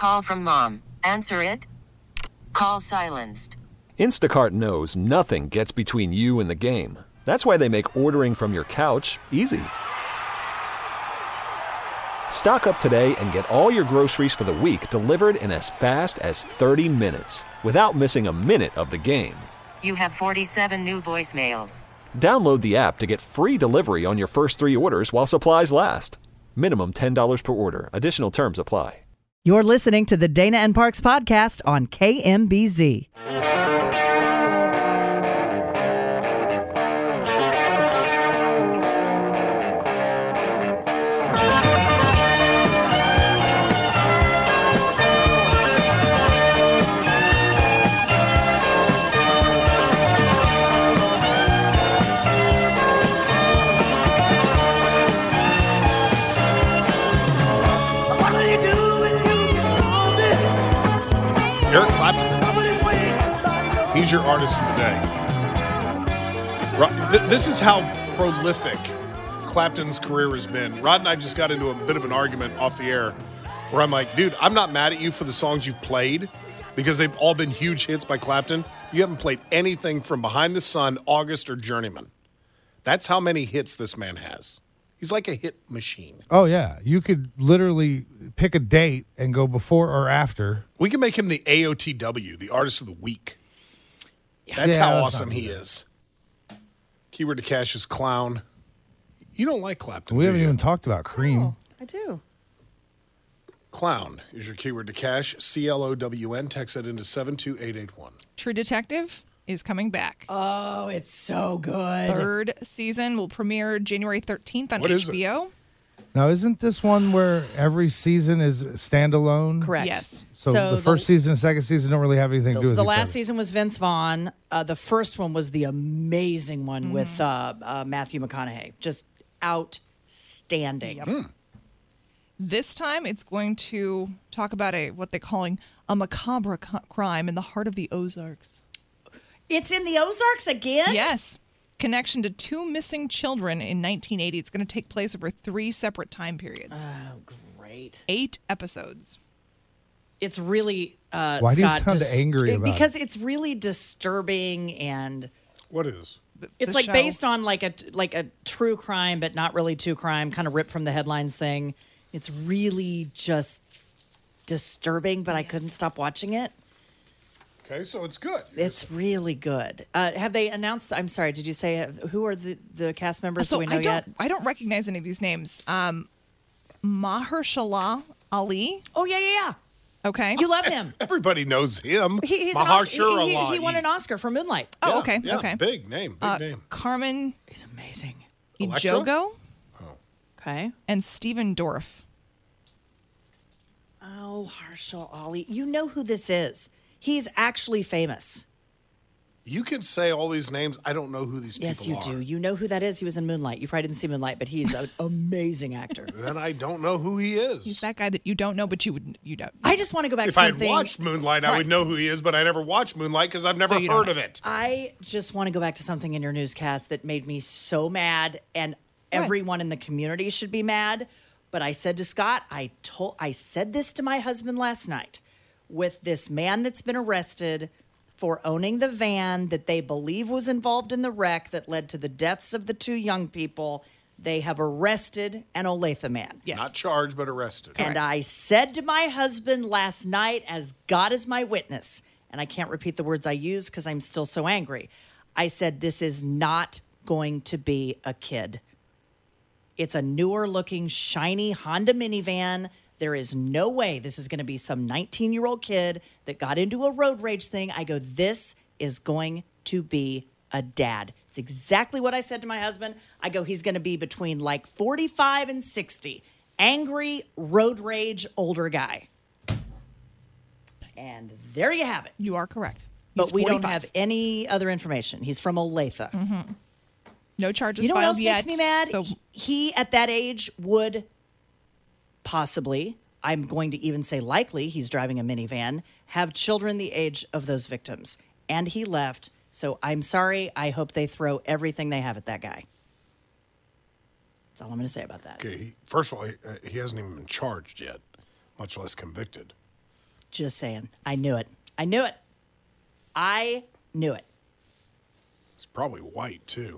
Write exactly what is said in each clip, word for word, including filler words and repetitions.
Call from mom. Answer it. Call silenced. Instacart knows nothing gets between you and the game. That's why they make ordering from your couch easy. Stock up today and get all your groceries for the week delivered in as fast as thirty minutes without missing a minute of the game. You have forty-seven new voicemails. Download the app to get free delivery on your first three orders while supplies last. Minimum ten dollars per order. Additional terms apply. You're listening to the Dana and Parks podcast on K M B Z. Eric Clapton. He's your artist of the day. Right, th- this is how prolific Clapton's career has been. Rod and I just got into a bit of an argument off the air where I'm like, dude, I'm not mad at you for the songs you've played because they've all been huge hits by Clapton. You haven't played anything from Behind the Sun, August, or Journeyman. That's how many hits this man has. He's like a hit machine. Oh, yeah. You could literally pick a date and go before or after. We can make him the A O T W, the Artist of the Week. That's Yeah, how that's awesome not he good. is. Keyword to cash is clown. You don't like Clapton, We do haven't you? even talked about Cream. I do. Clown is your keyword to cash. C L O W N. Text that into seven two eight eight one. True Detective is coming back. Oh, it's so good. Third season will premiere January thirteenth on What is H B O. Now, isn't this one where every season is standalone? Correct. Yes. So, So the the- first season and second season don't really have anything to do The, with the each last other. season was Vince Vaughn. Uh, the first one was the amazing one with uh, uh, Matthew McConaughey. Just outstanding. This time, it's going to talk about a what they're calling a macabre co- crime in the heart of the Ozarks. It's in the Ozarks again? Yes. Connection to two missing children in nineteen eighty. It's going to take place over three separate time periods. Oh, great. Eight episodes. It's really, uh, Why do you Scott, sound dis- angry it- about Because it's really disturbing and What is? it's the like show. based on like a like a true crime, but not really true crime, kind of ripped from the headlines thing. It's really just disturbing, but I couldn't stop watching it. Okay, so it's good. It's really good. Uh, have they announced? I'm sorry. Did you say have, who are the, the cast members? So Do we know I don't, yet? I don't recognize any of these names. Um, Mahershala Ali. Oh yeah, yeah, yeah. Okay. You love him. Everybody knows him. He, he's an Oscar, Mahershala he, he, he Ali. won an Oscar for Moonlight. Oh, Yeah, okay. yeah, Okay. Big name. Big Uh, name. Carmen He's amazing. Electra? Ijogo Okay. and Stephen Dorff. Oh, Harshal Ali. You know who this is. He's actually famous. You could say all these names. I don't know who these Yes, you people are. do. You know who that is. He was in Moonlight. You probably didn't see Moonlight, but he's an amazing actor. Then I don't know who he is. He's that guy that you don't know, but you would you don't. I just want to go back If to I had something. watched Moonlight, I Right. would know who he is, but I never watched Moonlight because I've never you don't heard know. of it. I just want to go back to something in your newscast that made me so mad, and everyone in the community should be mad. But I said to Scott, I told, I said this to my husband last night, with this man that's been arrested for owning the van that they believe was involved in the wreck that led to the deaths of the two young people. They have arrested an Olathe man. Yes. Not charged, but arrested. And I said to my husband last night, as God is my witness, and I can't repeat the words I use because I'm still so angry. I said, this is not going to be a kid. It's a newer looking, shiny Honda minivan. There is no way this is going to be some nineteen-year-old kid that got into a road rage thing. I go, this is going to be a dad. It's exactly what I said to my husband. I go, he's going to be between like forty-five and sixty. Angry, road rage, older guy. And there you have it. You are correct. But He's we don't forty-five. have any other information. He's from Olathe. no charges You know what filed else yet. makes me mad? So He- He, at that age, would possibly, I'm going to even say likely, he's driving a minivan, have children the age of those victims. And he left. So I'm sorry. I hope they throw everything they have at that guy. That's all I'm going to say about that. Okay, he, first of all, he, uh, he hasn't even been charged yet, much less convicted. Just saying. I knew it. I knew it. I knew it. He's probably white, too.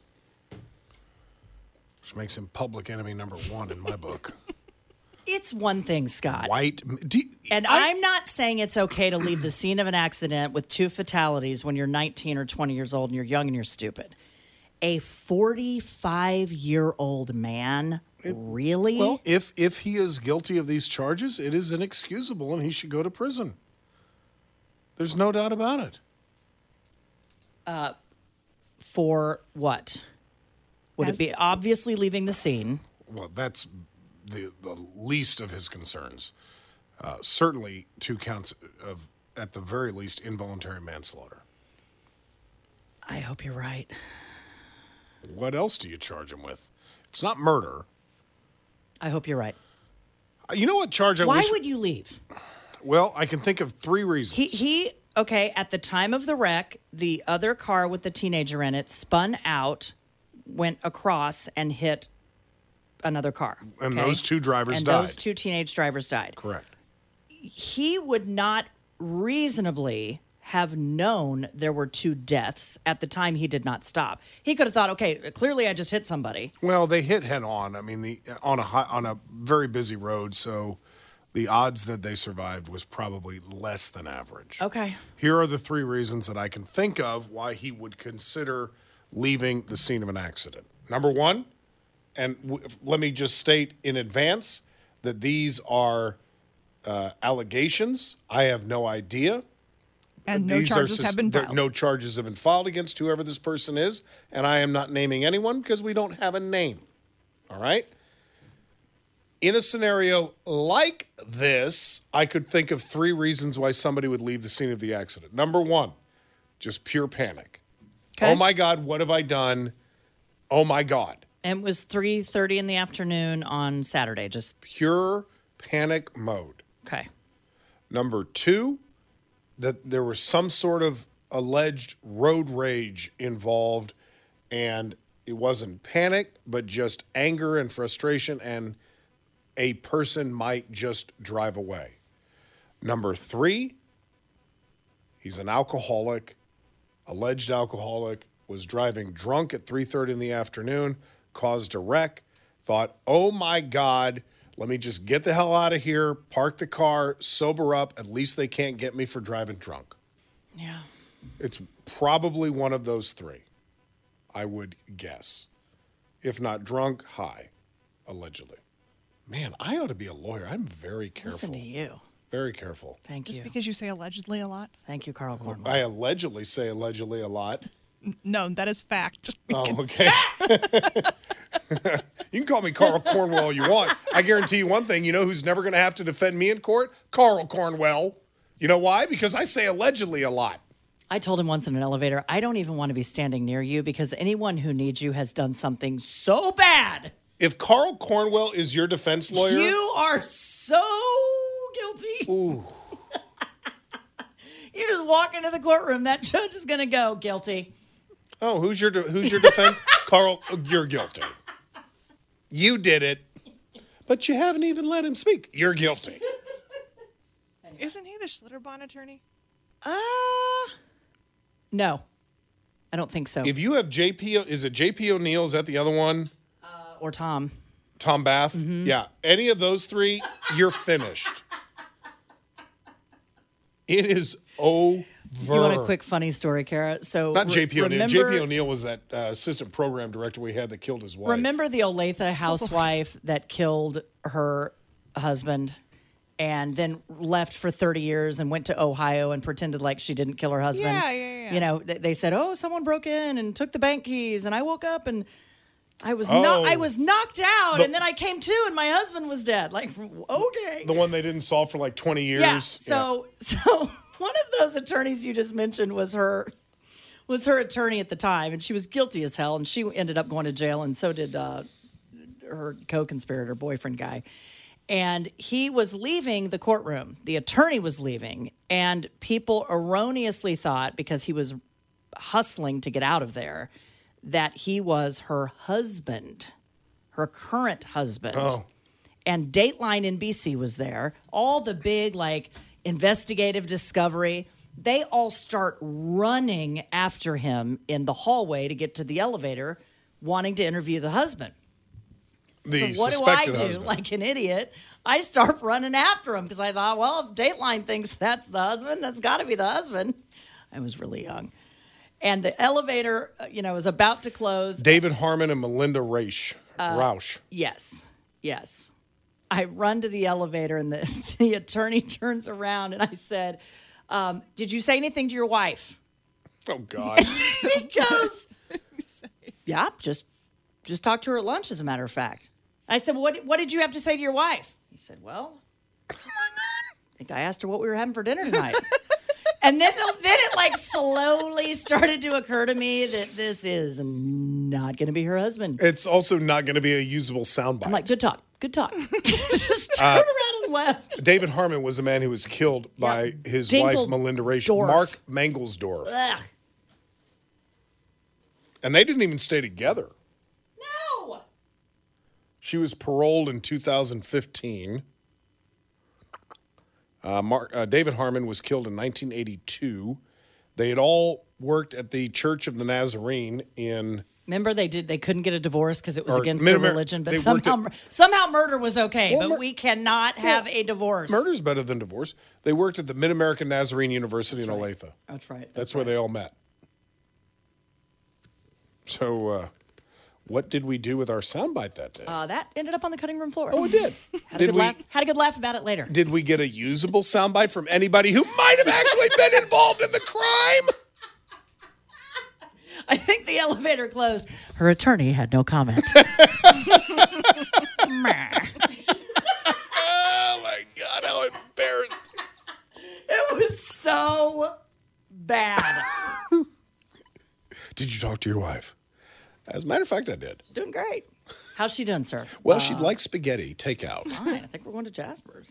Which makes him public enemy number one in my book. It's one thing, Scott. White. Do you, And I, I'm not saying it's okay to leave the scene of an accident with two fatalities when you're nineteen or twenty years old and you're young and you're stupid. A forty-five-year-old man, it, really? Well, if if he is guilty of these charges, it is inexcusable and he should go to prison. There's no doubt about it. Uh, for what? Would As- it be obviously leaving the scene? Well, that's the the least of his concerns. Uh, certainly two counts of, at the very least, involuntary manslaughter. I hope you're right. What else do you charge him with? It's not murder. I hope you're right. Uh, You know what charge I Why wish... would you leave? Well, I can think of three reasons. He, he, okay, at the time of the wreck, the other car with the teenager in it spun out, went across, and hit another car. And okay? those two drivers and died. those two teenage drivers died. Correct. He would not reasonably have known there were two deaths at the time he did not stop. He could have thought, okay, clearly I just hit somebody. Well, they hit head on. I mean, the on a high, on a very busy road, so the odds that they survived was probably less than average. Okay. Here are the three reasons that I can think of why he would consider leaving the scene of an accident. Number one, and w- let me just state in advance that these are uh, allegations. I have no idea. And no These charges are, have been there- filed. No charges have been filed against whoever this person is, and I am not naming anyone because we don't have a name. All right? In a scenario like this, I could think of three reasons why somebody would leave the scene of the accident. Number one, just pure panic. Okay. Oh my God, what have I done? Oh my God. And it was three thirty in the afternoon on Saturday. Just, Pure panic mode. okay. Number two, that there was some sort of alleged road rage involved, and it wasn't panic, but just anger and frustration, and a person might just drive away. Number three, he's an alcoholic, alleged alcoholic, was driving drunk at three thirty in the afternoon, caused a wreck, thought, oh my God, let me just get the hell out of here, park the car, sober up. At least they can't get me for driving drunk. Yeah. It's probably one of those three, I would guess. If not drunk, high, allegedly. Man, I ought to be a lawyer. I'm very careful. Listen to you. Very careful. Thank Just you. because you say allegedly a lot? Thank you, Carl Cornwell. I allegedly say allegedly a lot. No, that is fact. Oh, okay. You can call me Carl Cornwell all you want. I guarantee you one thing. You know who's never going to have to defend me in court? Carl Cornwell. You know why? Because I say allegedly a lot. I told him once in an elevator, I don't even want to be standing near you because anyone who needs you has done something so bad. If Carl Cornwell is your defense lawyer, You are so guilty. ooh, You just walk into the courtroom, that judge is going to go, guilty. oh, who's your de- who's your defense? Carl, you're guilty. You did it, but you haven't even let him speak. You're guilty. Isn't he the Schlitterbahn attorney? Uh, no, I don't think so. If you have J P, O, is it J P O'Neill? Is that the other one? or Tom. Tom Bath? Mm-hmm. Yeah. Any of those three, you're finished. It is over. You want a quick funny story, Kara? So Not re- J P O'Neill. remember- J P O'Neill was that uh, assistant program director we had that killed his wife. Remember the Olathe housewife that killed her husband and then left for thirty years and went to Ohio and pretended like she didn't kill her husband? Yeah, yeah, yeah. You know, they, they said, "Oh, someone broke in and took the bank keys," and I woke up and I was Oh. not. I was knocked out, The- and then I came to, and my husband was dead. Like, okay, The one they didn't solve for like twenty years. yeah. So, so one of those attorneys you just mentioned was her. Was her attorney at the time, and she was guilty as hell, and she ended up going to jail, and so did uh, her co-conspirator boyfriend guy. And he was leaving the courtroom. The attorney was leaving, and people erroneously thought, because he was hustling to get out of there, that he was her husband, her current husband. Oh. And Dateline N B C was there. All the big, like, investigative discovery. They all start running after him in the hallway to get to the elevator, wanting to interview the husband. The so what do I suspected do? husband. Like an idiot, I start running after him because I thought, well, if Dateline thinks that's the husband, that's got to be the husband. I was really young. And the elevator, uh, you know, was about to close. David Harmon and Melinda Rausch. Uh, Rausch. Yes, yes. I run to the elevator, and the, the attorney turns around, and I said, um, did you say anything to your wife? Oh, God. He goes, yeah, just just talk to her at lunch, as a matter of fact. I said, well, what, what did you have to say to your wife? He said, well, I think I asked her what we were having for dinner tonight. And then, then it like slowly started to occur to me that this is not going to be her husband. It's also not going to be a usable soundbite. I'm like, good talk, good talk. Just turn around and left. David Harmon was a man who was killed by his Dinkel- wife, Melinda Rausch. Dorf. Mark Mangelsdorf. Ugh. And they didn't even stay together. No. She was paroled in two thousand fifteen. Uh, Mark, uh, David Harmon was killed in nineteen eighty-two. They had all worked at the Church of the Nazarene in... Remember, they did. They couldn't get a divorce because it was Or against Mid-Amer- their religion. But they somehow, worked somehow murder was okay. Well, but mur- we cannot have a divorce. Murder's better than divorce. They worked at the Mid-American Nazarene University in Olathe. That's right. That's where they all met. So, uh, what did we do with our soundbite that day? Uh, that ended up on the cutting room floor. oh, it did. Had a did good we? laugh. Had a good laugh about it later. Did we get a usable soundbite from anybody who might have actually been involved in the crime? I think the elevator closed. Her attorney had no comment. Meh. Oh my God! How embarrassing! It was so bad. Did you talk to your wife? As a matter of fact, I did. Doing great. How's she doing, sir? Well, she'd like spaghetti takeout. Fine. I think we're going to Jasper's.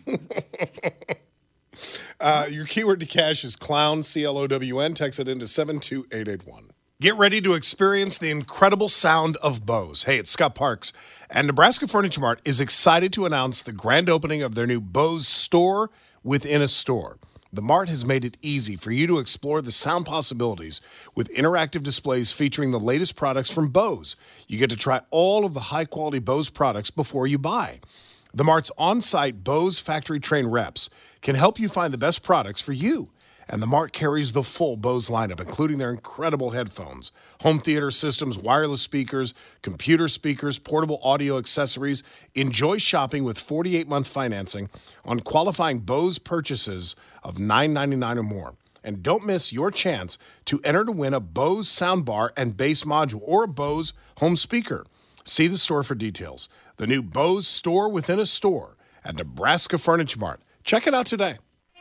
Uh, your keyword to cash is clown, C L O W N. Text it into seven two eight eight one. Get ready to experience the incredible sound of Bose. Hey, it's Scott Parks, and Nebraska Furniture Mart is excited to announce the grand opening of their new Bose store within a store. The Mart has made it easy for you to explore the sound possibilities with interactive displays featuring the latest products from Bose. You get to try all of the high-quality Bose products before you buy. The Mart's on-site Bose factory-trained reps can help you find the best products for you. And the Mart carries the full Bose lineup, including their incredible headphones, home theater systems, wireless speakers, computer speakers, portable audio accessories. Enjoy shopping with forty-eight month financing on qualifying Bose purchases of nine ninety-nine or more. And don't miss your chance to enter to win a Bose soundbar and bass module or a Bose home speaker. See the store for details. The new Bose store within a store at Nebraska Furniture Mart. Check it out today.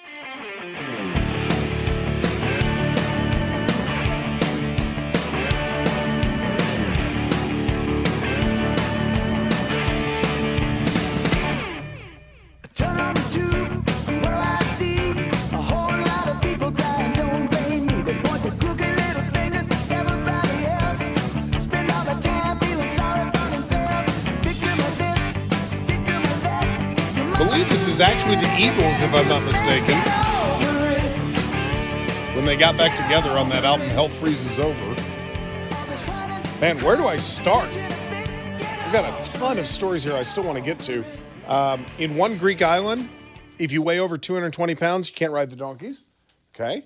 Turn on the tube, well I see a whole lot of people crying, don't blame me. They point their crooked little fingers at everybody else. Spend all the time feeling sorry for themselves. Victim of this, victim of that. I believe this is actually the Eagles, if I'm not mistaken, when they got back together on that album, Hell Freezes Over. Man, where do I start? We've got a ton of stories here I still want to get to. Um, in one Greek island, if you weigh over two hundred twenty pounds, you can't ride the donkeys. Okay.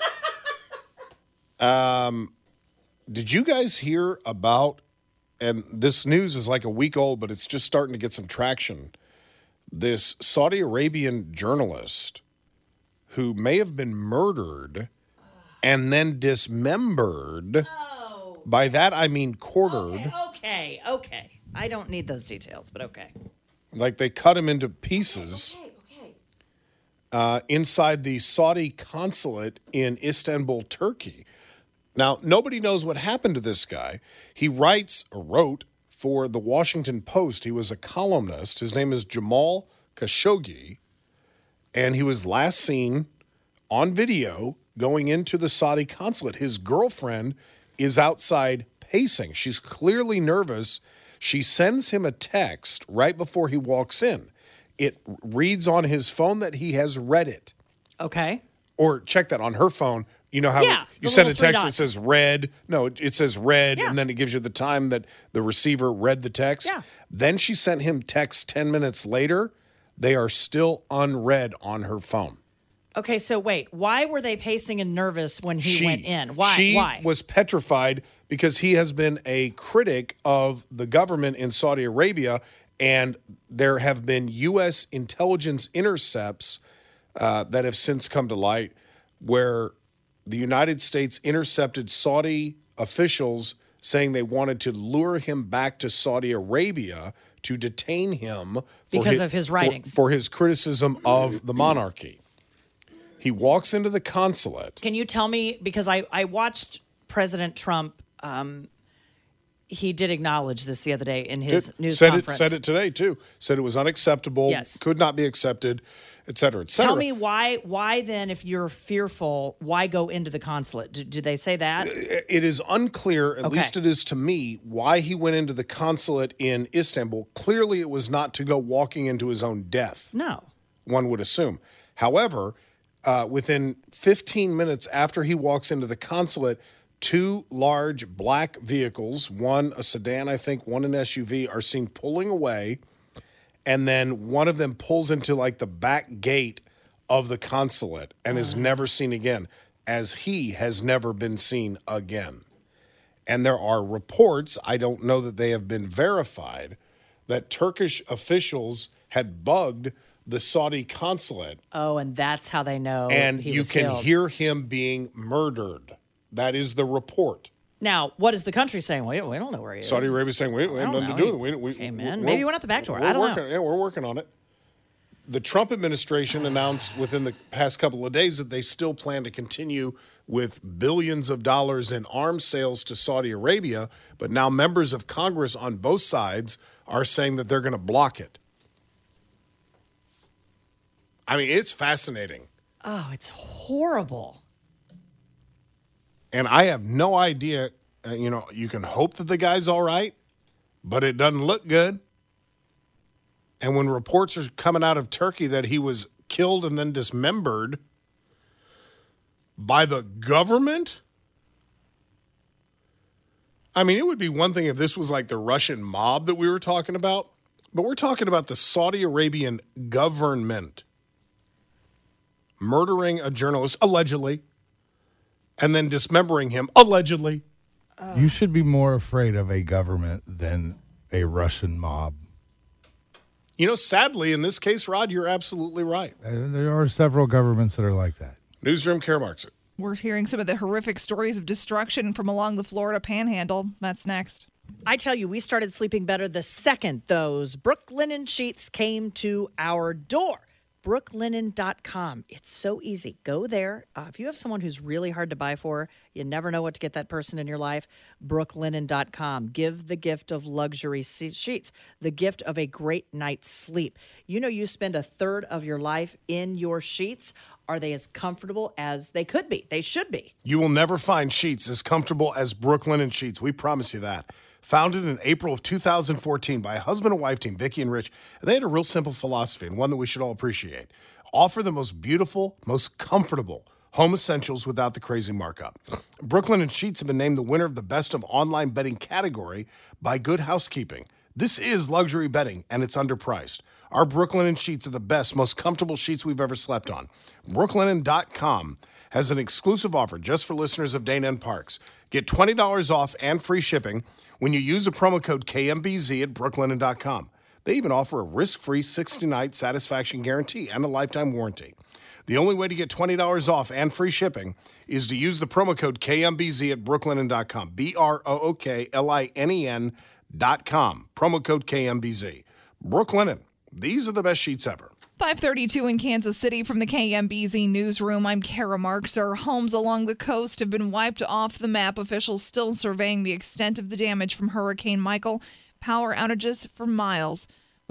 um, did you guys hear about, and this news is like a week old, but it's just starting to get some traction, this Saudi Arabian journalist who may have been murdered and then dismembered. Oh. By that, I mean quartered. Okay, okay, okay. I don't need those details, but okay. Like they cut him into pieces Okay, okay. uh, inside the Saudi consulate in Istanbul, Turkey. Now, nobody knows what happened to this guy. He writes, or wrote, for the Washington Post. He was a columnist. His name is Jamal Khashoggi, and he was last seen on video going into the Saudi consulate. His girlfriend is outside pacing. She's clearly nervous. She sends him a text right before he walks in. It reads on his phone that he has read it. Okay. Or check that on her phone. You know how Yeah, you the send a little three text that dots. says red. No, it it says red, Yeah. and then it gives you the time that the receiver read the text. Yeah. Then she sent him text ten minutes later. They are still unread on her phone. Okay, so wait. Why were they pacing and nervous when he she, went in? Why? She Why? was petrified because he has been a critic of the government in Saudi Arabia, and there have been U S intelligence intercepts uh, that have since come to light where the United States intercepted Saudi officials saying they wanted to lure him back to Saudi Arabia to detain him for Because of his for- writings. for his criticism of the monarchy. He walks into the consulate. Can you tell me, because I, I watched President Trump, um, he did acknowledge this the other day in his It- news said conference. It, said it today, too. Said it was unacceptable, Yes. could not be accepted, et cetera, et cetera. Tell me why, why then, if you're fearful, why go into the consulate? Did, did they say that? It is unclear, at Okay. least it is to me, why he went into the consulate in Istanbul. Clearly, it was not to go walking into his own death, No. one would assume. However, uh, within fifteen minutes after he walks into the consulate, two large black vehicles, one a sedan, I think, one an S U V, are seen pulling away. And then one of them pulls into like the back gate of the consulate and is never seen again, as he has never been seen again. And there are reports, I don't know that they have been verified, that Turkish officials had bugged the Saudi consulate, Oh, and that's how they know and he you was can killed. hear him being murdered. That is the report. Now, what is the country saying? We, we don't know where he is. Saudi Arabia saying we, we I have don't nothing know. to do with it. We, we, Came in. we're- Maybe he went out the back door. we're I don't working, know. Yeah, we're working on it. The Trump administration announced within the past couple of days that they still plan to continue with billions of dollars in arms sales to Saudi Arabia, but now members of Congress on both sides are saying that they're going to block it. I mean, it's fascinating. Oh, it's horrible. And I have no idea, uh, you know, you can hope that the guy's all right, but it doesn't look good. And when reports are coming out of Turkey that he was killed and then dismembered by the government, I mean, it would be one thing if this was like the Russian mob that we were talking about, but we're talking about the Saudi Arabian government murdering a journalist, allegedly, and then dismembering him, allegedly. You should be more afraid of a government than a Russian mob. You know, sadly, in this case, Rod, you're absolutely right. Uh, There are several governments that are like that. Newsroom Caremarks. We're hearing some of the horrific stories of destruction from along the Florida Panhandle. That's next. I tell you, we started sleeping better the second those Brooklinen sheets came to our door. brooklinen dot com. It's so easy. Go there. Uh, if you have someone who's really hard to buy for, you never know what to get that person in your life, brooklinen dot com. Give the gift of luxury se- sheets, the gift of a great night's sleep. You know, you spend a third of your life in your sheets. Are they as comfortable as they could be? They should be. You will never find sheets as comfortable as Brooklinen sheets. We promise you that. Founded in April of two thousand fourteen by a husband and wife team, Vicky and Rich, they had a real simple philosophy and one that we should all appreciate. Offer the most beautiful, most comfortable home essentials without the crazy markup. Brooklinen sheets have been named the winner of the Best of Online Bedding category by Good Housekeeping. This is luxury bedding, and it's underpriced. Our Brooklinen sheets are the best, most comfortable sheets we've ever slept on. brooklinen dot com has an exclusive offer just for listeners of Dana and Parks. Get twenty dollars off and free shipping when you use a promo code K M B Z at brooklinen dot com. They even offer a risk-free sixty-night satisfaction guarantee and a lifetime warranty. The only way to get twenty dollars off and free shipping is to use the promo code K M B Z at brooklinen dot com. B R O O K L I N E N dot com. Promo code K M B Z. Brooklinen. These are the best sheets ever. five thirty-two in Kansas City from the K M B Z newsroom. I'm Kara Marks. Our homes along the coast have been wiped off the map. Officials still surveying the extent of the damage from Hurricane Michael. Power outages for miles.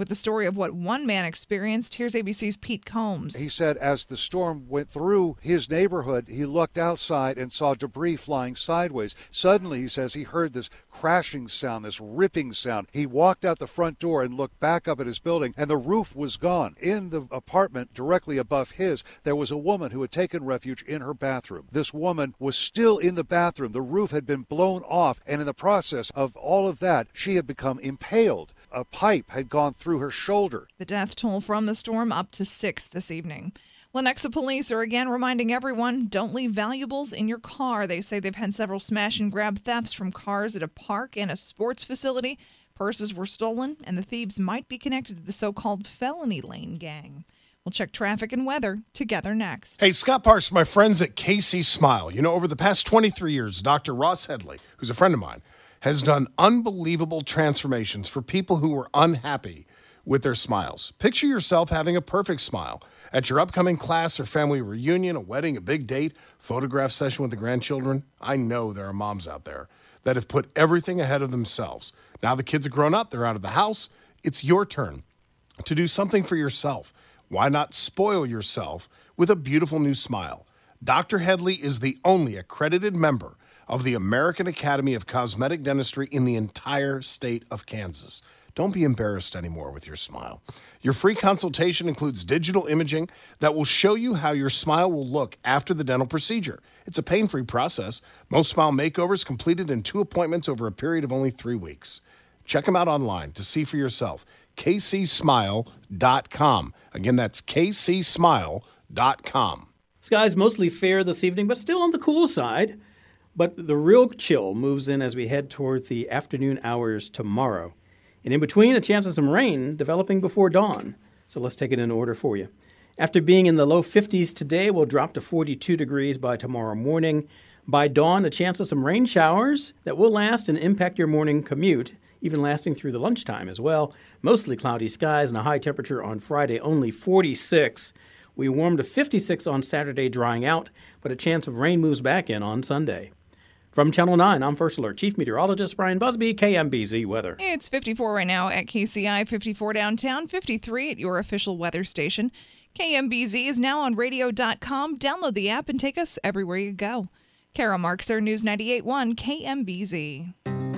With the story of what one man experienced, here's A B C's Pete Combs. He said as the storm went through his neighborhood, he looked outside and saw debris flying sideways. Suddenly, he says, he heard this crashing sound, this ripping sound. He walked out the front door and looked back up at his building, and the roof was gone. In the apartment directly above his, there was a woman who had taken refuge in her bathroom. This woman was still in the bathroom. The roof had been blown off, and in the process of all of that, she had become impaled. A pipe had gone through her shoulder. The death toll from the storm up to six this evening. Lenexa police are again reminding everyone, don't leave valuables in your car. They say they've had several smash and grab thefts from cars at a park and a sports facility. Purses were stolen, and the thieves might be connected to the so-called felony lane gang. We'll check traffic and weather together next. Hey, Scott Parks, my friends at K C Smile. You know, over the past twenty-three years, Doctor Ross Headley, who's a friend of mine, has done unbelievable transformations for people who were unhappy with their smiles. Picture yourself having a perfect smile at your upcoming class or family reunion, a wedding, a big date, photograph session with the grandchildren. I know there are moms out there that have put everything ahead of themselves. Now the kids are grown up, they're out of the house. It's your turn to do something for yourself. Why not spoil yourself with a beautiful new smile? Doctor Headley is the only accredited member of the American Academy of Cosmetic Dentistry in the entire state of Kansas. Don't be embarrassed anymore with your smile. Your free consultation includes digital imaging that will show you how your smile will look after the dental procedure. It's a pain-free process. Most smile makeovers completed in two appointments over a period of only three weeks. Check them out online to see for yourself. K C smile dot com. Again, that's K C smile dot com. Skies mostly fair this evening, but still on the cool side. But the real chill moves in as we head toward the afternoon hours tomorrow. And in between, a chance of some rain developing before dawn. So let's take it in order for you. After being in the low fifties today, we'll drop to forty-two degrees by tomorrow morning. By dawn, a chance of some rain showers that will last and impact your morning commute, even lasting through the lunchtime as well. Mostly cloudy skies and a high temperature on Friday, only forty-six. We warm to fifty-six on Saturday, drying out, but a chance of rain moves back in on Sunday. From Channel nine, I'm First Alert Chief Meteorologist Brian Busby, K M B Z Weather. It's fifty-four right now at K C I, fifty-four downtown, fifty-three at your official weather station. K M B Z is now on radio dot com. Download the app and take us everywhere you go. Kara Markser, News ninety-eight point one K M B Z.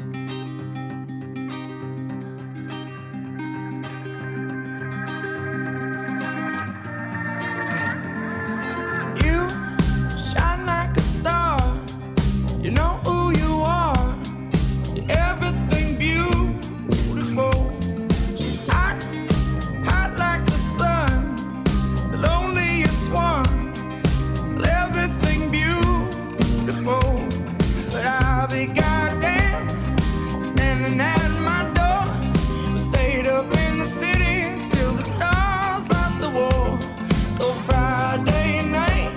You shine like a star. You know who you are. You're everything beautiful. She's hot, hot like the sun. The loneliest one. Still everything beautiful. But I'll be goddamn standing at my door. We stayed up in the city till the stars lost the war. So Friday night,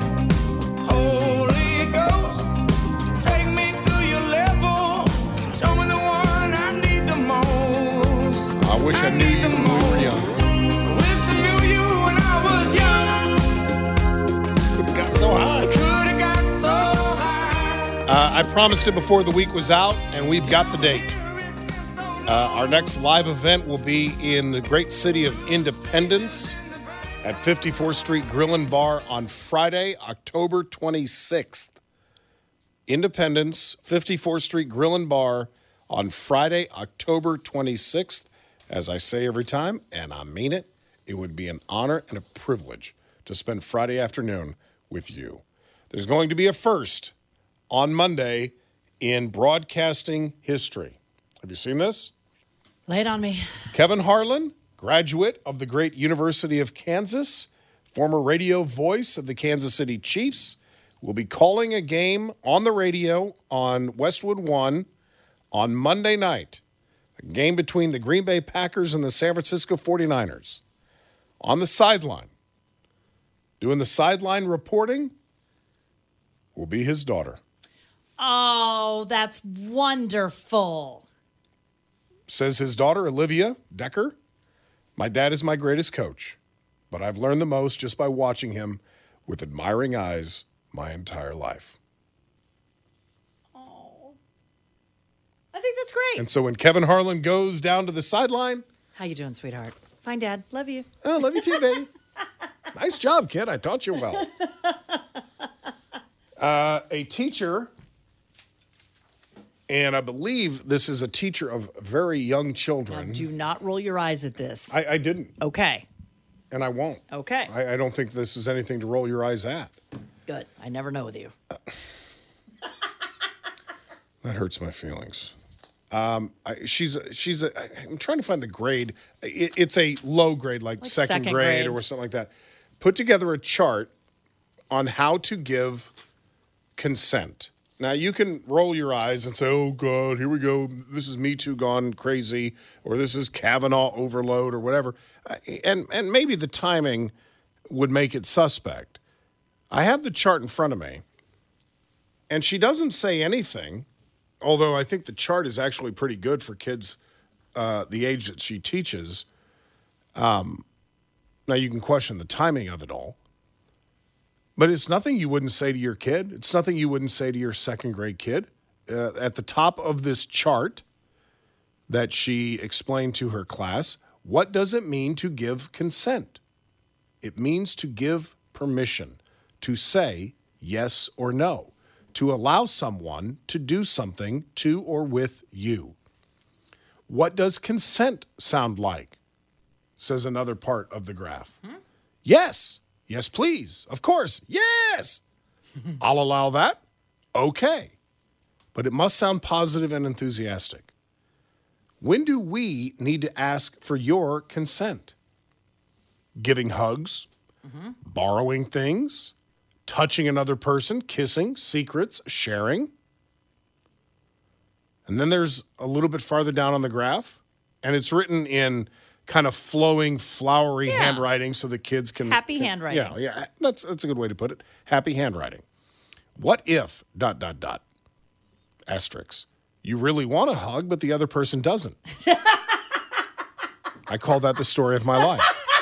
Holy Ghost, take me to your level. Show me the one I need the most. I wish I, knew you when we were young. I wish I knew you when I was young. Could have got so high. Could have got so high. Uh, I promised it before the week was out, and we've got the date. Uh, our next live event will be in the great city of Independence at fifty-fourth Street Grill and Bar on Friday, October twenty-sixth. Independence, fifty-fourth Street Grill and Bar on Friday, October twenty-sixth. As I say every time, and I mean it, it would be an honor and a privilege to spend Friday afternoon with you. There's going to be a first on Monday in broadcasting history. Have you seen this? Lay it on me. Kevin Harlan, graduate of the great University of Kansas, former radio voice of the Kansas City Chiefs, will be calling a game on the radio on Westwood One on Monday night, a game between the Green Bay Packers and the San Francisco forty-niners. On the sideline, doing the sideline reporting, will be his daughter. Oh, that's wonderful. Says his daughter, Olivia Decker, my dad is my greatest coach, but I've learned the most just by watching him with admiring eyes my entire life. Oh, I think that's great. And so when Kevin Harlan goes down to the sideline, How you doing, sweetheart? Fine, Dad. Love you. Oh, love you too, baby. Nice job, kid. I taught you well. Uh, a teacher, and I believe this is a teacher of very young children. Now, do not roll your eyes at this. I, I didn't, okay. and I won't. Okay. I, I don't think this is anything to roll your eyes at. Good. I never know with you. That hurts my feelings. Um, I, she's she's. A, I'm trying to find the grade. It, it's a low grade, like, Like second, second grade, grade. or something like that. Put together a chart on how to give consent. Now you can roll your eyes and say, "Oh God, here we go. This is Me Too gone crazy," or "This is Kavanaugh overload," or whatever. Uh, And and maybe the timing would make it suspect. I have the chart in front of me, and she doesn't say anything. Although I think the chart is actually pretty good for kids uh, the age that she teaches. Um, now, you can question the timing of it all. But it's nothing you wouldn't say to your kid. It's nothing you wouldn't say to your second grade kid. Uh, at the top of this chart that she explained to her class, what does it mean to give consent? It means to give permission, to say yes or no, to allow someone to do something to or with you. What does consent sound like? Says another part of the graph. Hmm? Yes. Yes, please. Of course. Yes. I'll allow that. Okay. But it must sound positive and enthusiastic. When do we need to ask for your consent? Giving hugs, mm-hmm. borrowing things, touching another person, kissing, secrets, sharing. And then there's a little bit farther down on the graph, and it's written in kind of flowing, flowery Yeah. handwriting so the kids can... Happy can- handwriting. Yeah, yeah. That's, that's a good way to put it. Happy handwriting. What if, dot, dot, dot, asterisk, you really want a hug, but the other person doesn't? I call that the story of my life.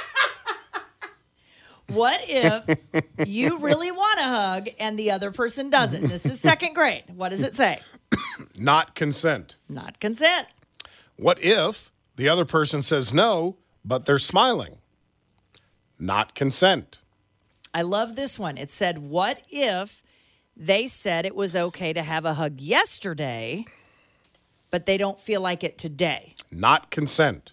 What if you really want a hug and the other person doesn't? This is second grade. What does it say? Not consent. Not consent. What if the other person says no, but they're smiling? Not consent. I love this one. It said, what if they said it was okay to have a hug yesterday, but they don't feel like it today? Not consent.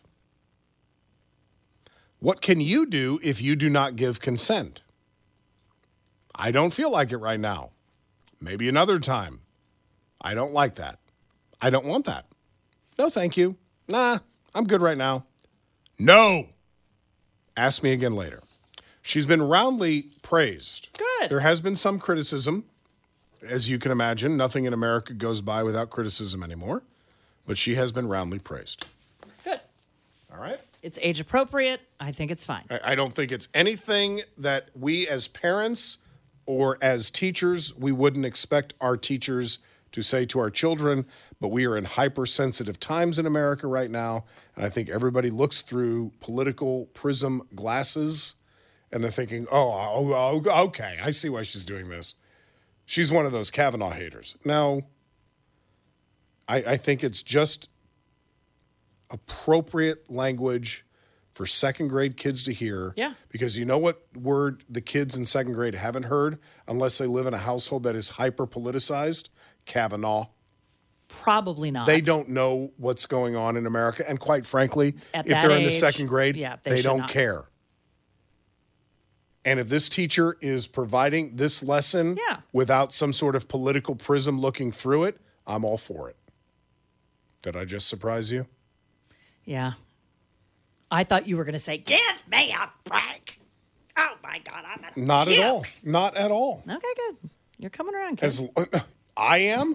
What can you do if you do not give consent? I don't feel like it right now. Maybe another time. I don't like that. I don't want that. No, thank you. Nah, I'm good right now. No. Ask me again later. She's been roundly praised. Good. There has been some criticism. As you can imagine, nothing in America goes by without criticism anymore. But she has been roundly praised. Good. All right? It's age appropriate. I think it's fine. I I don't think it's anything that we as parents or as teachers, we wouldn't expect our teachers to say to our children, but we are in hypersensitive times in America right now, and I think everybody looks through political prism glasses, and they're thinking, oh, oh, oh, okay, I see why she's doing this. She's one of those Kavanaugh haters. No, I, I think it's just appropriate language for second grade kids to hear. Yeah. Because you know what word the kids in second grade haven't heard unless they live in a household that is hyper politicized? Kavanaugh. Probably not. They don't know what's going on in America. And quite frankly, At if that they're in the age, second grade, yeah, they they, should don't not. care. And if this teacher is providing this lesson Yeah. without some sort of political prism looking through it, I'm all for it. Did I just surprise you? Yeah. I thought you were going to say, give me a break. Oh, my God. I'm a Not puke. at all. Not at all. Okay, good. You're coming around, kid. As I am.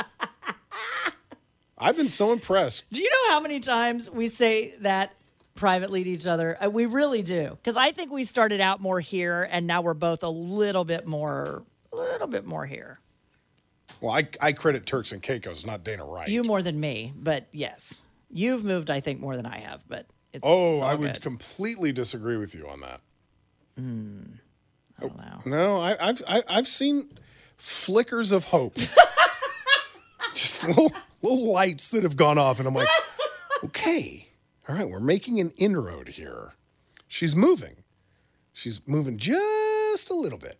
I've been so impressed. Do you know how many times we say that privately to each other? Uh, We really do. Because I think we started out more here, and now we're both a little bit more, a little bit more here. Well, I, I credit Turks and Caicos, not Dana Wright. You more than me, but yes. You've moved, I think, more than I have, but it's oh, it's all I would good. completely disagree with you on that. Mm, I don't know. No, I, I've I, I've seen flickers of hope, just little little lights that have gone off, and I'm like, okay, All right, we're making an inroad here. She's moving. She's moving just a little bit.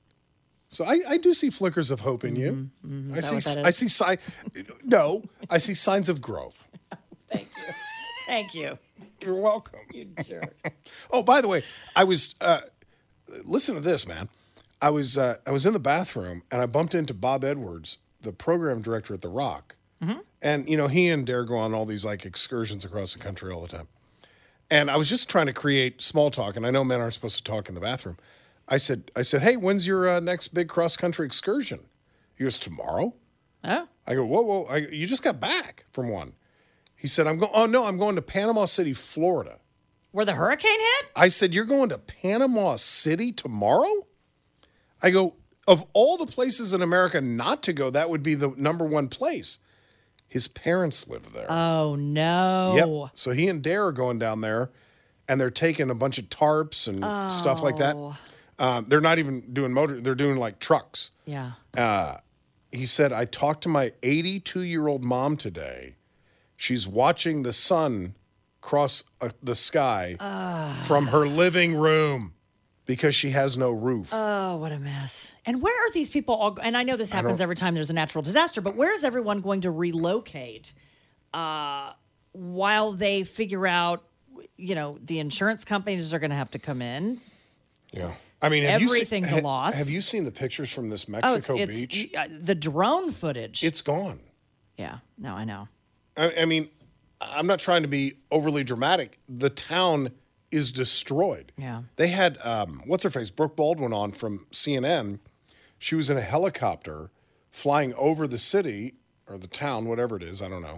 So I, I do see flickers of hope in you. Mm-hmm. I Is that what see that I is? see sign no, I see signs of growth. Thank you. Thank you. You're welcome. You jerk. Oh, by the way, I was uh, listen to this, man. I was uh, I was in the bathroom and I bumped into Bob Edwards, the program director at The Rock. Mm-hmm. And you know, he and Dare go on all these like excursions across the country all the time. And I was just trying to create small talk, and I know men aren't supposed to talk in the bathroom. I said, I said, hey, when's your uh, next big cross country excursion? He goes, tomorrow. Oh, I go, whoa, whoa, I, you just got back from one. He said, I'm going. Oh no, I'm going to Panama City, Florida. where the hurricane hit? I said, you're going to Panama City tomorrow? I go, of all the places in America not to go, that would be the number one place. His parents live there. Oh no. Yep. So he and Dare are going down there, and they're taking a bunch of tarps and stuff like that. Um, they're not even doing motor; they're doing like trucks. Yeah. Uh, he said, "I talked to my eighty-two-year-old mom today. She's watching the sun cross uh, the sky from her living room because she has no roof." Oh, what a mess. And where are these people all? And I know this happens every time there's a natural disaster, but where is everyone going to relocate uh, while they figure out, you know, the insurance companies are going to have to come in? Yeah. I mean, have Everything's you a seen, loss. Have you seen the pictures from this Oh, it's, Mexico it's beach? uh, the drone footage. It's gone. yeah. No, I know. I, I mean, I'm not trying to be overly dramatic. The town is destroyed. Yeah. They had, um, what's her face, Brooke Baldwin on from C N N. She was in a helicopter flying over the city or the town, whatever it is, I don't know.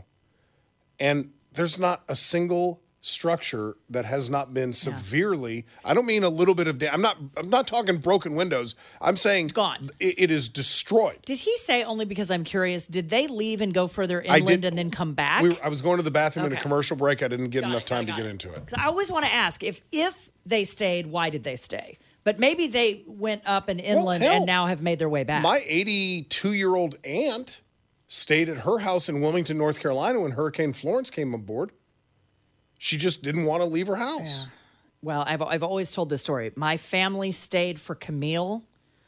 And there's not a single structure that has not been severely, I don't mean a little bit of da- I'm not I'm not talking broken windows. I'm saying gone. It, it is destroyed. Did he say, only because I'm curious, did they leave and go further I inland did- and then come back? We were, I was going to the bathroom in a Okay. commercial break. I didn't get Got enough it, got time it, to got get it. into it. 'Cause I always want to ask, if if they stayed, why did they stay? But maybe they went up and inland hell, and now have made their way back. My eighty-two-year-old aunt stayed at her house in Wilmington, North Carolina when Hurricane Florence came aboard. She just didn't want to leave her house. Well, I've I've always told this story. My family stayed for Camille,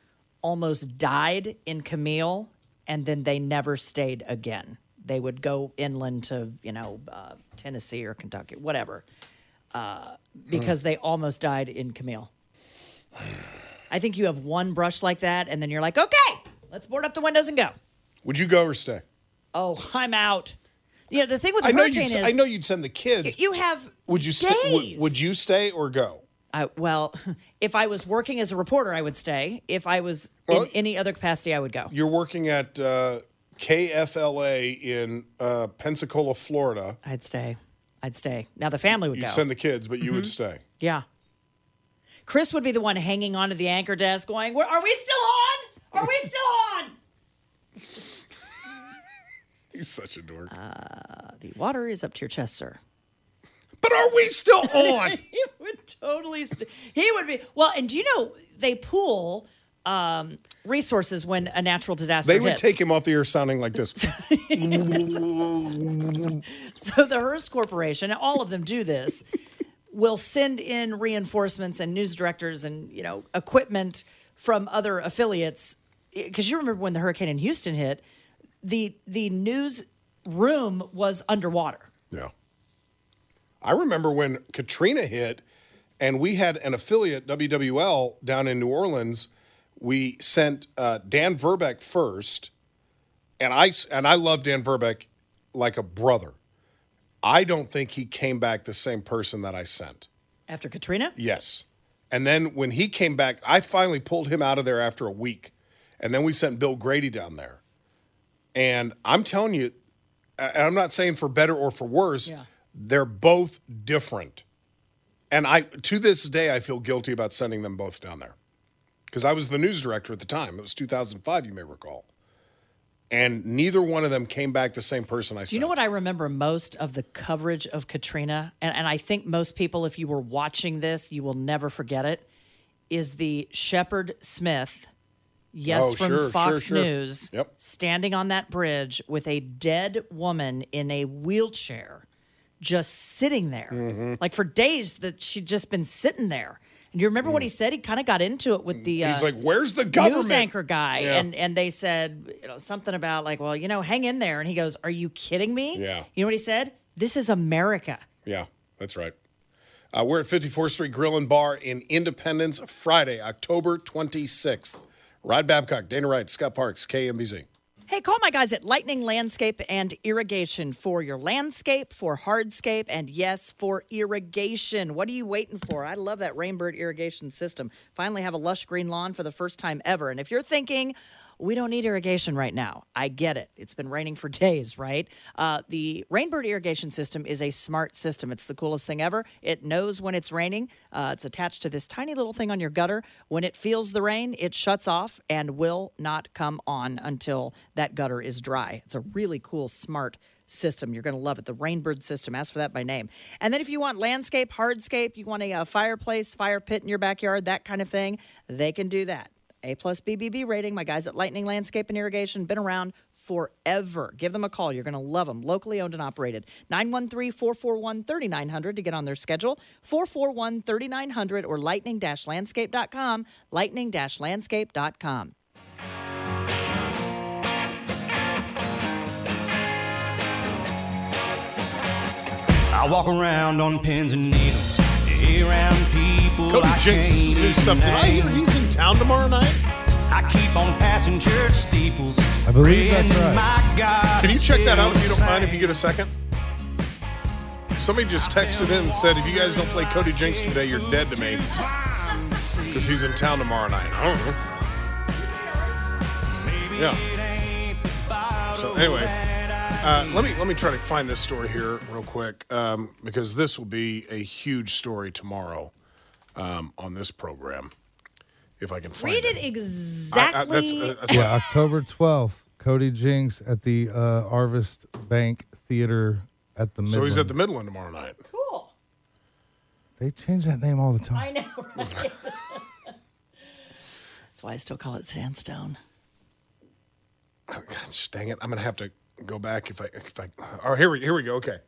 almost died in Camille, and then they never stayed again. They would go inland to, you know, uh, Tennessee or Kentucky, whatever, uh, because they almost died in Camille. I think you have one brush like that, and then you're like, okay, let's board up the windows and go. Would you go or stay? Oh, I'm out. You know, the thing with the I know hurricane you'd. is I know you'd send the kids. you have would you stay? days. Would, would you stay or go? I, well, if I was working as a reporter, I would stay. If I was Well, in any other capacity, I would go. You're working at uh, K F L A in uh, Pensacola, Florida. I'd stay. I'd stay. Now the family would You'd go. send the kids, but you would stay. yeah. Chris would be the one hanging onto the anchor desk, going, "Where- "Are we still on? Are we still on?" You're such a dork. Uh, the water is up to your chest, sir. but are we still on? He would totally. St- he would be well. And do you know they pool um, resources when a natural disaster They would hits? take him off the air sounding like this. So the Hearst Corporation, and all of them do this, will send in reinforcements and news directors and, you know, equipment from other affiliates. Because you remember when the hurricane in Houston hit, the the news room was underwater. Yeah. I remember when Katrina hit and we had an affiliate, W W L, down in New Orleans. We sent uh, Dan Verbeck first, and I, and I love Dan Verbeck like a brother. I don't think he came back the same person that I sent. After Katrina? Yes. And then when he came back, I finally pulled him out of there after a week. And then we sent Bill Grady down there. And I'm telling you, and I'm not saying for better or for worse, Yeah. they're both different. And I, to this day, I feel guilty about sending them both down there. Because I was the news director at the time. It was two thousand five, you may recall. And neither one of them came back the same person I sent. Do you know what I remember most of the coverage of Katrina? And, and I think most people, if you were watching this, you will never forget it, is the Shepard Smith, yes, Oh, from sure, Fox sure, sure. News, Yep. standing on that bridge with a dead woman in a wheelchair just sitting there. Mm-hmm. Like for days that she'd just been sitting there. And you remember what he said? He kind of got into it with the uh, He's like, where's the government? news anchor guy. Yeah. And and they said, you know, something about like, well, you know, hang in there. And he goes, are you kidding me? Yeah. You know what he said? This is America. Yeah, that's right. Uh, we're at fifty-fourth Street Grill and Bar in Independence, Friday, October twenty-sixth. Rod Babcock, Dana Wright, Scott Parks, K M B Z. Hey, call my guys at Lightning Landscape and Irrigation for your landscape, for hardscape, and yes, for irrigation. What are you waiting for? I love that Rainbird irrigation system. Finally have a lush green lawn for the first time ever. And if you're thinking, we don't need irrigation right now, I get it. It's been raining for days, right? Uh, the Rainbird irrigation system is a smart system. It's the coolest thing ever. It knows when it's raining. Uh, it's attached to this tiny little thing on your gutter. When it feels the rain, it shuts off and will not come on until that gutter is dry. It's a really cool, smart system. You're going to love it. The Rainbird system. Ask for that by name. And then if you want landscape, hardscape, you want a, uh fireplace, fire pit in your backyard, that kind of thing, they can do that. A plus B B B rating. My guys at Lightning Landscape and Irrigation, been around forever. Give them a call. You're going to love them. Locally owned and operated. nine one three, four four one, three nine zero zero to get on their schedule. four four one, three nine zero zero or lightning dash landscape dot com. lightning dash landscape dot com. I walk around on pins and needles, around people. Cody I Jinks, this is can't new stuff. Did I hear name. he's in town tomorrow night? I keep on passing church steeples. I believe praying that's right. my God Can you check that out if you don't still mind, if you get a second? Somebody just texted in and said, if you guys don't play Cody Jinks today, you're dead to me. Because he's in town tomorrow night. I don't know. Yeah. So anyway, uh, let me let me try to find this story here real quick, um, because this will be a huge story tomorrow um, on this program. If I can find Read it. it exactly. I- I- that's, uh, that's Yeah, October twelfth, Cody Jinks at the uh, Arvist Bank Theater at the Midland. So he's at the Midland tomorrow night. Cool. They change that name all the time. I know, right? That's why I still call it Sandstone. Oh, gosh, dang it! I'm gonna have to go back if I if I. Oh, here we here we go. Okay.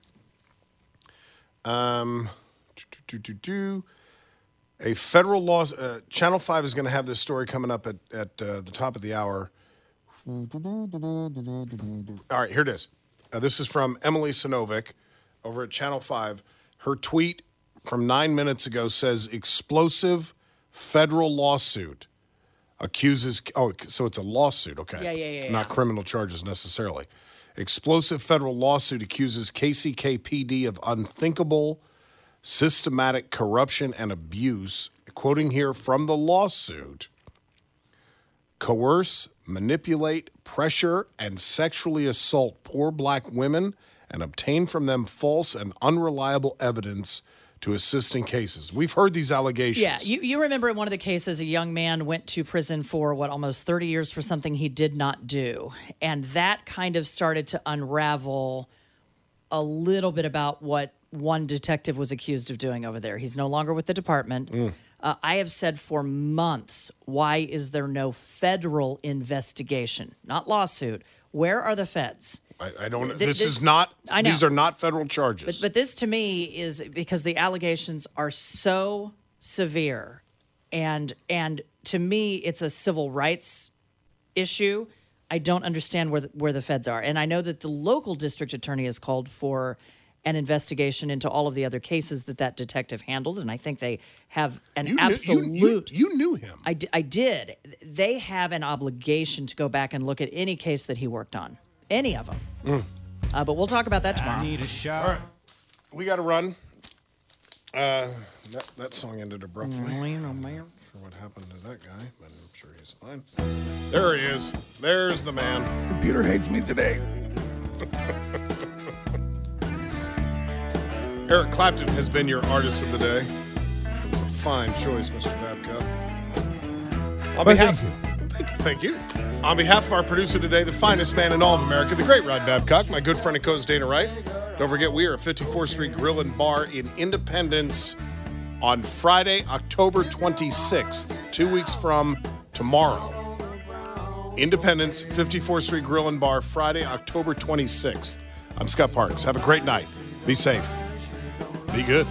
Um, do, do, do, do. A federal law. Uh, Channel Five is going to have this story coming up at at uh, the top of the hour. All right, here it is. Uh, this is from Emily Sinovic over at Channel Five. Her tweet from nine minutes ago says explosive federal lawsuit accuses. Oh, so it's a lawsuit. Okay. Yeah, yeah, yeah, Not yeah. criminal charges necessarily. Explosive federal lawsuit accuses K C K P D of unthinkable, systematic corruption and abuse. Quoting here from the lawsuit: coerce, manipulate, pressure, and sexually assault poor black women and obtain from them false and unreliable evidence to assist in cases. We've heard these allegations. Yeah, you, you remember in one of the cases, a young man went to prison for, what, almost thirty years for something he did not do. And that kind of started to unravel a little bit about what one detective was accused of doing over there. He's no longer with the department. Mm. Uh, I have said for months, why is there no federal investigation? Not lawsuit. Where are the feds? I, I don't. Th- This, this- is not. I know. These are not federal charges. But but this to me is because the allegations are so severe, and and to me it's a civil rights issue. I don't understand where the, where the feds are, and I know that the local district attorney has called for an investigation into all of the other cases that that detective handled, and I think they have an You knew- you- absolute. You, you knew him. I, d- I did. They have an obligation to go back and look at any case that he worked on, any of them. Mm. Uh, but we'll talk about that tomorrow. I need a shot. All right, we got to run. Uh, that that song ended abruptly. Mm-hmm. Not sure what happened to that guy, but I'm sure he's fine. There he is. There's the man. Computer hates me today. Eric Clapton has been your artist of the day. It was a fine choice, Mister Babcock. On Well, behalf, thank Thank you. Thank you. On behalf of our producer today, the finest man in all of America, the great Rod Babcock, my good friend and co-host Dana Wright. Don't forget, we are at fifty-fourth Street Grill and Bar in Independence on Friday, October twenty-sixth, two weeks from tomorrow. Independence, fifty-fourth Street Grill and Bar, Friday, October twenty-sixth. I'm Scott Parks. Have a great night. Be safe. Be good.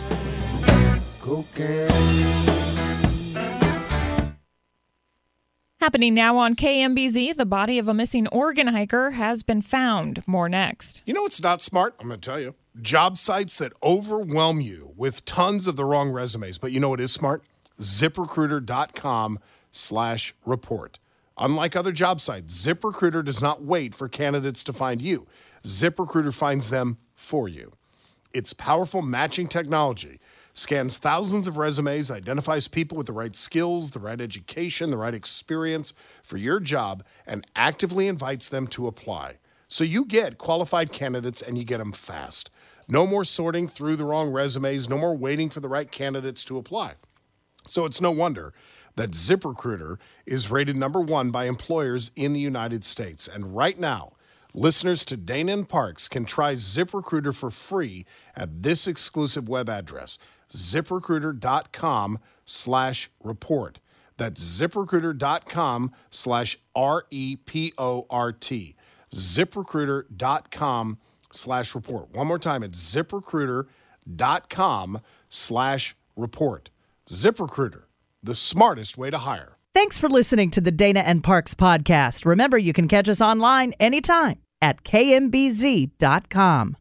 Happening now on K M B Z, the body of a missing Oregon hiker has been found. More next. You know what's not smart? I'm going to tell you. Job sites that overwhelm you with tons of the wrong resumes. But you know what is smart? ZipRecruiter.com slash report. Unlike other job sites, ZipRecruiter does not wait for candidates to find you. ZipRecruiter finds them for you. Its powerful matching technology scans thousands of resumes, identifies people with the right skills, the right education, the right experience for your job, and actively invites them to apply. So you get qualified candidates and you get them fast. No more sorting through the wrong resumes, no more waiting for the right candidates to apply. So it's no wonder that ZipRecruiter is rated number one by employers in the United States. And right now, listeners to Dana and Parks can try ZipRecruiter for free at this exclusive web address, ZipRecruiter.com slash report. That's ZipRecruiter.com slash R E P O R T. ZipRecruiter.com slash report. One more time, it's ZipRecruiter.com slash report. ZipRecruiter, the smartest way to hire. Thanks for listening to the Dana and Parks podcast. Remember, you can catch us online anytime at K M B Z dot com.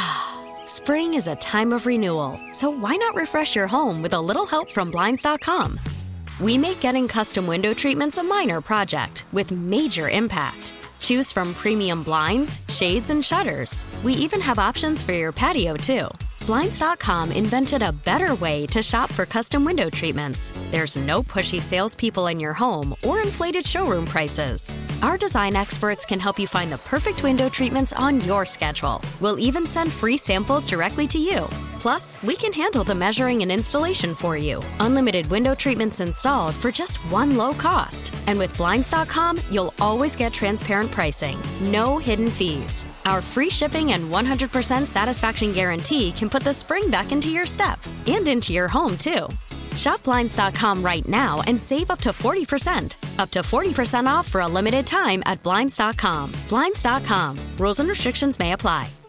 Spring is a time of renewal, so why not refresh your home with a little help from Blinds dot com? We make getting custom window treatments a minor project with major impact. Choose from premium blinds, shades, and shutters. We even have options for your patio, too. Blinds dot com invented a better way to shop for custom window treatments. There's no pushy salespeople in your home or inflated showroom prices. Our design experts can help you find the perfect window treatments on your schedule. We'll even send free samples directly to you. Plus, we can handle the measuring and installation for you. Unlimited window treatments installed for just one low cost. And with Blinds dot com, you'll always get transparent pricing. No hidden fees. Our free shipping and one hundred percent satisfaction guarantee can put the spring back into your step and into your home, too. Shop Blinds dot com right now and save up to forty percent. Up to forty percent off for a limited time at Blinds dot com. Blinds dot com. Rules and restrictions may apply.